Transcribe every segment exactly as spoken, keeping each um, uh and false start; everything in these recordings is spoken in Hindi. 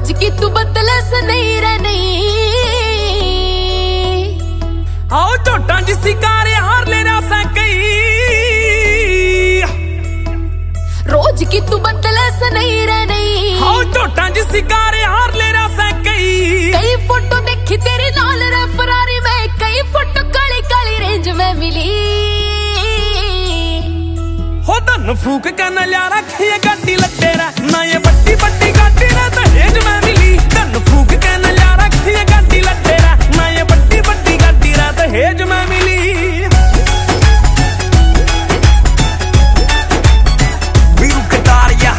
रोज की तू बदले से नहीं रे नहीं। आओ झोटा जिसी कार हार ले रहा कई, रोज की तू बदले से नहीं रे नहीं। आओ झोटा जिसी कार हार ले रहा कई। कई फोटो देखी तेरे नाल रे फरारी में, कई फोटो काली काली रेंज में मिली। हो धन फूक के नल्या रखिए गाड़ी लट्टे रे, ना ये बट्टी बट्टी गाड़ी रे दहेज में मिली। धन फूक के नल्या रखिए गाड़ी लट्टे रे, ना ये बट्टी बट्टी गाड़ी रे दहेज में मिली। वीरू कटारिया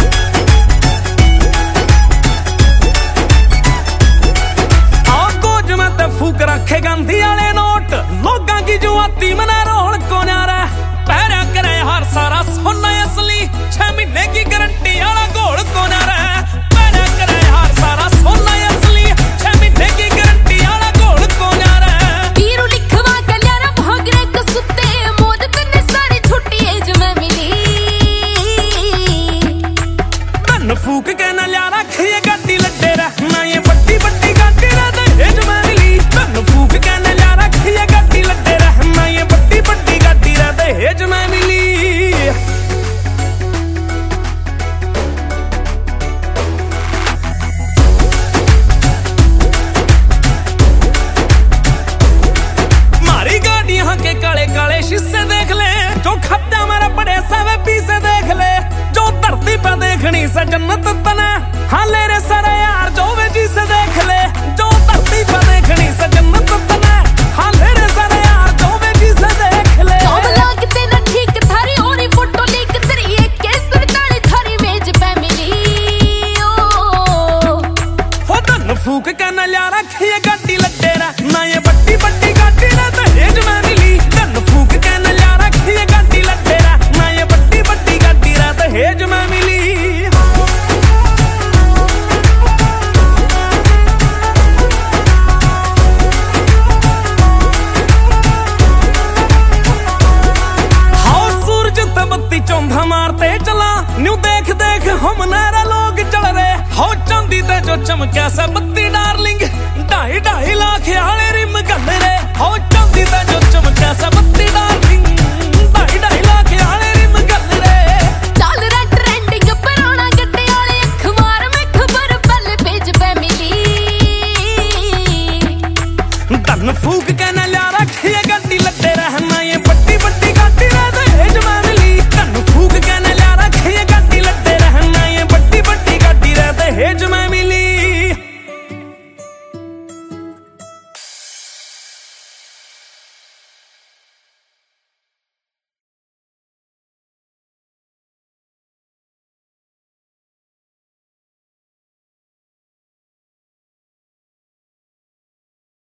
आओ गोज में ते फूक रखे गांधी वाले नोट, लोगां की जुआती मना रोल को न्यारा। पैरा करे हर सारा सोना असली, छह महीने की गारंटी वाला घोल को न्यारा। पैरा करे हर सारा सोना असली, छह महीने की गारंटी वाला घोल को न्यारा। वीरू लिखवा के ल्यारा भागरे कसुते, मौज करने सारी छुट्टी एज में मिली। धन फूक के नल्या रखिए गाड़ी लट्टे रे, ना ये बट्टी बट्टी गाड़ी रे दहेज में मिली। धन फूक के नल्या रखिए गाड़ी लट्टे रे, ना ये बट्टी बट्टी गाड़ी रे दहेज में मिली। मारी गाड़ियां के काले काले शीशे देख ले, जो खद्दा मेरा बड़े सावे पीछे देख ले। जो धरती पे देखनी से जन्नत तना, हाँ ले रे सारे यार जो वे जी से देख ले। जो धरती पे देखनी से जन्नत तना, हाँ ले रे सारे यार जो वे जी से देख ले। जॉब लागते ना ठीक थारी ओरी फोटो लीक तेरी एक केसर ताली थारी मेज पे मिली। ओ हो धन फूक के नल्या रखिए गाड़ी लट्टे रे, ना ये बट्टी बट्टी गाड़ी रे दहेज में मिली। धन फूक के नल्या रखिए गाड़ी लट्टे रे, ना ये बट्टी बट्टी गाड़ी रे दहेज में मिली। हाउ सूरज ते बत्ती चौंधा मारते चला, न्यू देख देख हम नारा लोग चल रहे। हो चांदी ते जो चमक्या सा बत्ती डार्लिंग, ढाई ढाई लाख आले रिम गल रे। हो चांदी ते जो चमक्या सा बत्ती